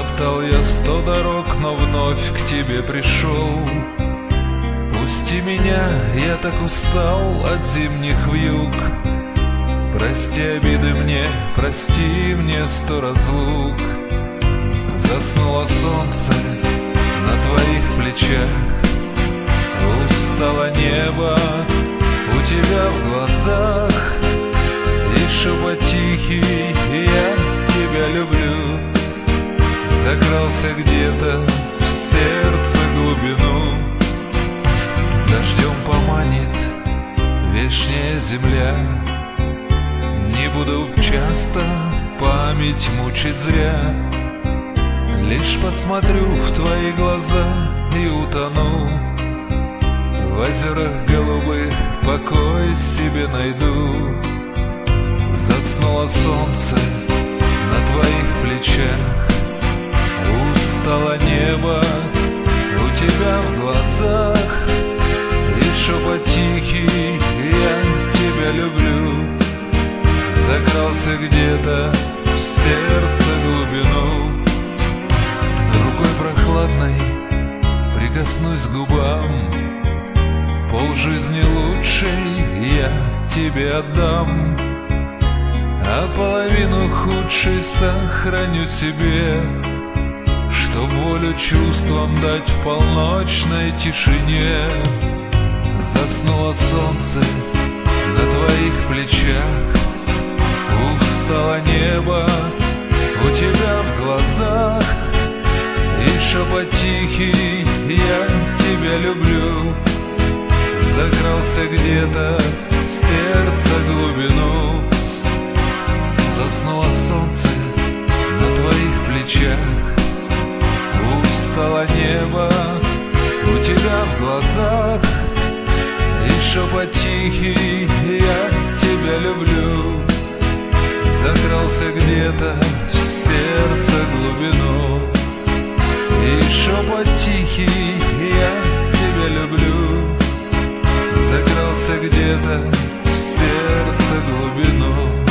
Топтал я 100 дорог, но вновь к тебе пришел. Пусти меня, я так устал от зимних вьюг. Прости обиды мне, прости мне 100 разлук. Заснуло солнце на твоих плечах, устало небо у тебя в глазах, и шепот тихий: я тебя люблю, закрался где-то в сердце глубину. Дождем поманит вешняя земля, не буду часто память мучить зря. Лишь посмотрю в твои глаза и утону, в озерах голубых покой себе найду. Заснуло солнце на твоих плечах, устало небо у тебя в глазах, и шепот тихий: я тебя люблю, закрался где-то в сердце глубину. Рукой прохладной прикоснусь к губам, полжизни лучшей я тебе отдам, а половину худшей сохраню себе, чтоб волю чувствам дать в полночной тишине. Заснуло солнце на твоих плечах, устало небо у тебя в глазах, и шепот тихий: я тебя люблю, закрался где-то в сердце глубину. Заснуло солнце на твоих плечах, устало небо у тебя в глазах, и шепот тихий: я тебя люблю, закрался где-то в сердце глубину. И шепот тихий: я тебя люблю, закрался где-то в сердце глубину.